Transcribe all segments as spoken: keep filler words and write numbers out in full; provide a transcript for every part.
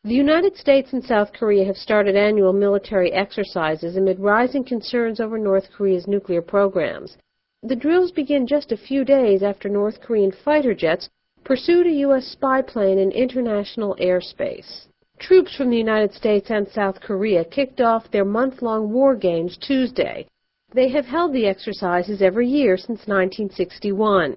The United States and South Korea have started annual military exercises amid rising concerns over North Korea's nuclear programs. The drills begin just a few days after North Korean fighter jets pursued a U S spy plane in international airspace. Troops from the United States and South Korea kicked off their month-long war games Tuesday. They have held the exercises every year since nineteen sixty-one.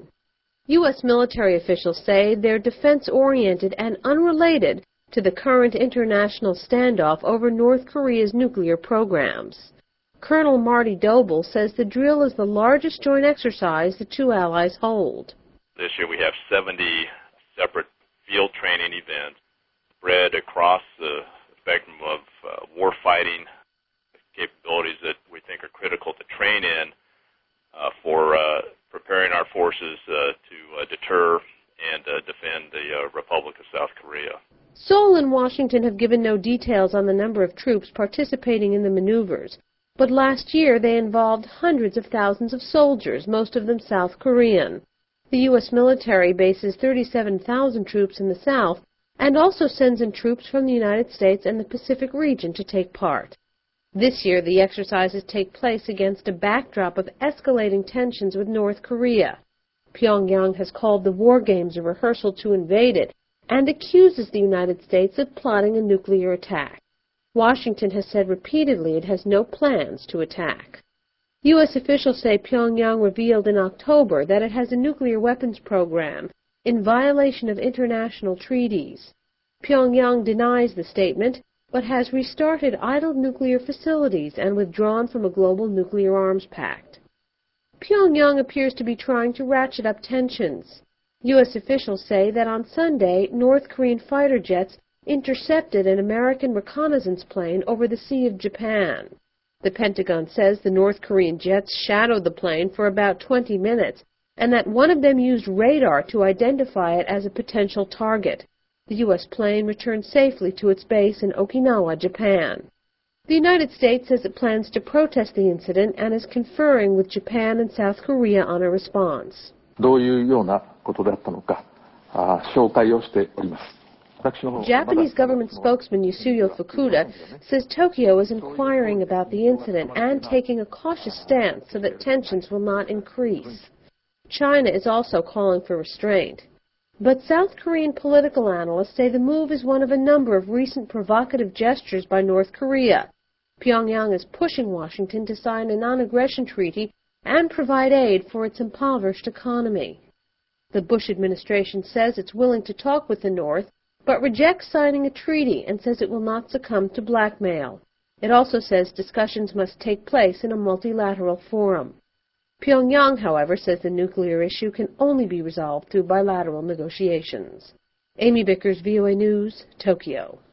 U S military officials say they're defense-oriented and unrelated to the current international standoff over North Korea's nuclear programs. Colonel Marty Doble says the drill is the largest joint exercise the two allies hold. This year we have seventy separate field training events spread across the spectrum of uh, war-fighting capabilities that we think are critical to train in uh, for uh, preparing our forces uh, to uh, deter and uh, defend the uh, Republic of South Korea. Seoul and Washington have given no details on the number of troops participating in the maneuvers, but last year they involved hundreds of thousands of soldiers, most of them South Korean. The U S military bases thirty-seven thousand troops in the South and also sends in troops from the United States and the Pacific region to take part. This year the exercises take place against a backdrop of escalating tensions with North Korea. Pyongyang has called the war games a rehearsal to invade it and accuses the United States of plotting a nuclear attack. Washington has said repeatedly it has no plans to attack. U S officials say Pyongyang revealed in October that it has a nuclear weapons program in violation of international treaties. Pyongyang denies the statement, but has restarted idled nuclear facilities and withdrawn from a global nuclear arms pact. Pyongyang appears to be trying to ratchet up tensions. U S officials say that on Sunday, North Korean fighter jets intercepted an American reconnaissance plane over the Sea of Japan. The Pentagon says the North Korean jets shadowed the plane for about twenty minutes and that one of them used radar to identify it as a potential target. The U S plane returned safely to its base in Okinawa, Japan. The United States says it plans to protest the incident and is conferring with Japan and South Korea on a response. どういうようなことだったのか、紹介をしております。 Japanese government spokesman Yasuyo Fukuda says Tokyo is inquiring about the incident and taking a cautious stance so that tensions will not increase. China is also calling for restraint. But South Korean political analysts say the move is one of a number of recent provocative gestures by North Korea. Pyongyang is pushing Washington to sign a non-aggression treaty and provide aid for its impoverished economy. The Bush administration says it's willing to talk with the North, but rejects signing a treaty and says it will not succumb to blackmail. It also says discussions must take place in a multilateral forum. Pyongyang, however, says the nuclear issue can only be resolved through bilateral negotiations. Amy Bickers, V O A News, Tokyo.